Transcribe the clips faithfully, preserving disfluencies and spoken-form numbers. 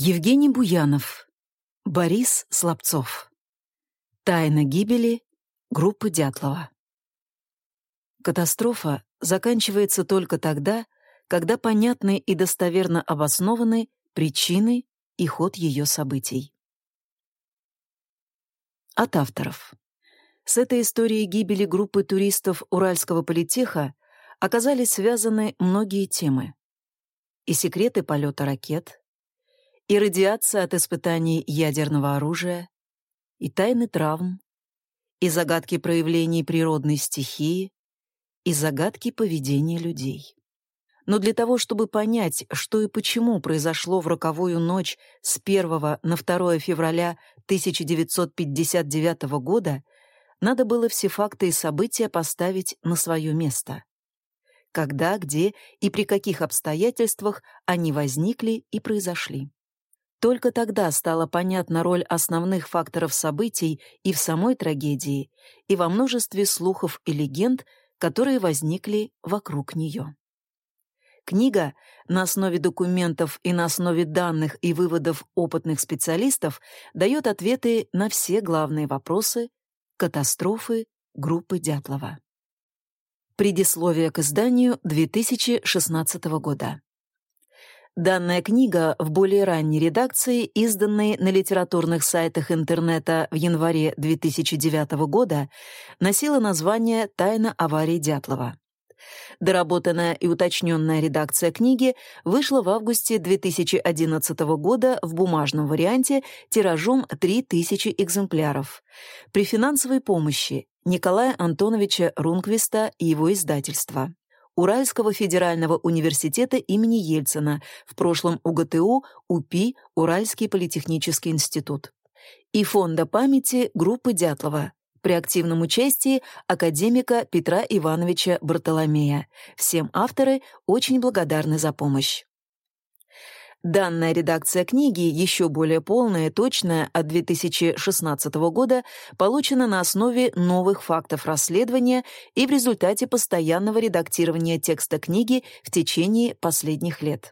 Евгений Буянов, Борис Слабцов. Тайна гибели группы Дятлова. Катастрофа заканчивается только тогда, когда понятны и достоверно обоснованы причины и ход ее событий. От авторов. С этой историей гибели группы туристов Уральского политеха оказались связаны многие темы. И секреты полета ракет, и радиация от испытаний ядерного оружия, и тайны травм, и загадки проявлений природной стихии, и загадки поведения людей. Но для того, чтобы понять, что и почему произошло в роковую ночь с первого на второе февраля тысяча девятьсот пятьдесят девятого года, надо было все факты и события поставить на свое место. Когда, где и при каких обстоятельствах они возникли и произошли. Только тогда стала понятна роль основных факторов событий и в самой трагедии, и во множестве слухов и легенд, которые возникли вокруг нее. Книга на основе документов и на основе данных и выводов опытных специалистов дает ответы на все главные вопросы катастрофы группы Дятлова. Предисловие к изданию две тысячи шестнадцатого года. Данная книга в более ранней редакции, изданной на литературных сайтах интернета в январе две тысячи девятого года, носила название «Тайна аварии Дятлова». Доработанная и уточненная редакция книги вышла в августе две тысячи одиннадцатого года в бумажном варианте тиражом три тысячи экземпляров при финансовой помощи Николая Антоновича Рунквиста и его издательства, Уральского федерального университета имени Ельцина, в прошлом УГТУ, УПИ, Уральский политехнический институт, и Фонда памяти группы Дятлова при активном участии академика Петра Ивановича Бартоломея. Всем авторы очень благодарны за помощь. Данная редакция книги, еще более полная и точная, от две тысячи шестнадцатого года, получена на основе новых фактов расследования и в результате постоянного редактирования текста книги в течение последних лет.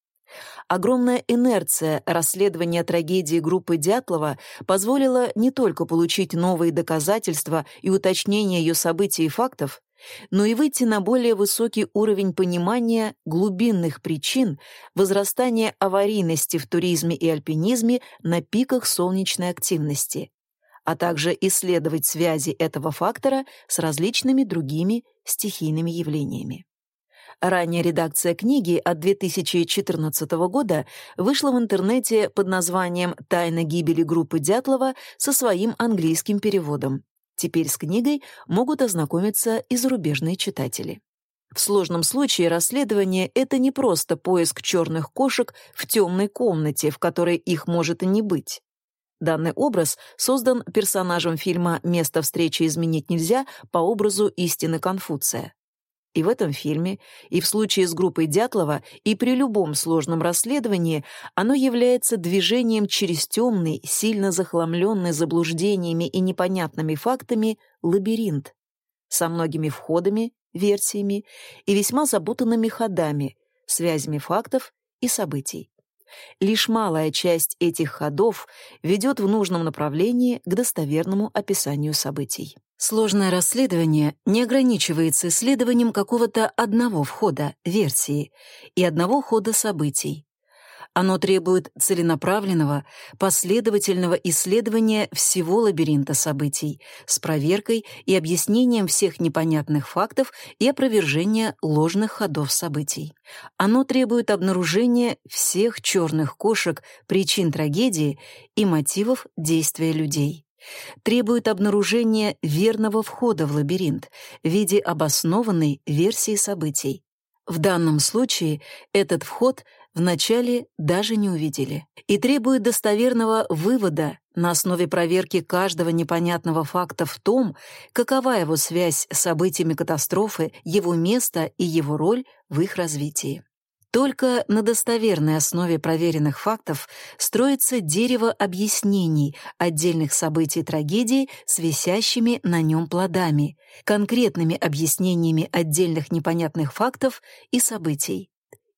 Огромная инерция расследования трагедии группы Дятлова позволила не только получить новые доказательства и уточнение ее событий и фактов, но и выйти на более высокий уровень понимания глубинных причин возрастания аварийности в туризме и альпинизме на пиках солнечной активности, а также исследовать связи этого фактора с различными другими стихийными явлениями. Ранняя редакция книги от две тысячи четырнадцатого года вышла в интернете под названием «Тайна гибели группы Дятлова» со своим английским переводом. Теперь с книгой могут ознакомиться и зарубежные читатели. В сложном случае расследование — это не просто поиск черных кошек в темной комнате, в которой их может и не быть. Данный образ создан персонажем фильма «Место встречи изменить нельзя» по образу истины Конфуция. И в этом фильме, и в случае с группой Дятлова, и при любом сложном расследовании оно является движением через темный, сильно захламленный заблуждениями и непонятными фактами лабиринт со многими входами, версиями и весьма запутанными ходами, связями фактов и событий. Лишь малая часть этих ходов ведет в нужном направлении к достоверному описанию событий. Сложное расследование не ограничивается исследованием какого-то одного входа, версии, и одного хода событий. Оно требует целенаправленного, последовательного исследования всего лабиринта событий с проверкой и объяснением всех непонятных фактов и опровержения ложных ходов событий. Оно требует обнаружения всех черных кошек, причин трагедии и мотивов действия людей. Требует обнаружения верного входа в лабиринт в виде обоснованной версии событий. В данном случае этот вход вначале даже не увидели. И требует достоверного вывода на основе проверки каждого непонятного факта в том, какова его связь с событиями катастрофы, его место и его роль в их развитии. Только на достоверной основе проверенных фактов строится дерево объяснений отдельных событий трагедии с висящими на нем плодами, конкретными объяснениями отдельных непонятных фактов и событий.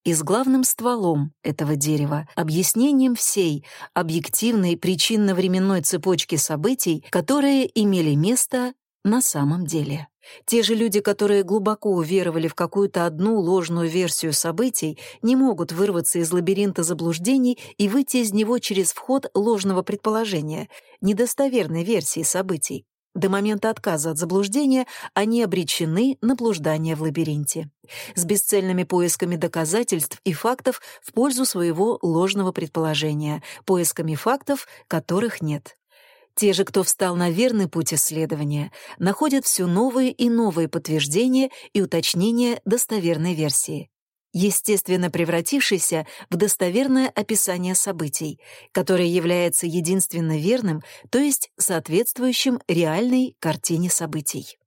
и с главным стволом этого дерева, объяснением всей объективной причинно-временной цепочки событий, которые имели место на самом деле. Те же люди, которые глубоко уверовали в какую-то одну ложную версию событий, не могут вырваться из лабиринта заблуждений и выйти из него через вход ложного предположения, недостоверной версии событий. До момента отказа от заблуждения они обречены на блуждание в лабиринте, с бесцельными поисками доказательств и фактов в пользу своего ложного предположения, поисками фактов, которых нет. Те же, кто встал на верный путь исследования, находят все новые и новые подтверждения и уточнения достоверной версии, естественно превратившейся в достоверное описание событий, которое является единственно верным, то есть соответствующим реальной картине событий.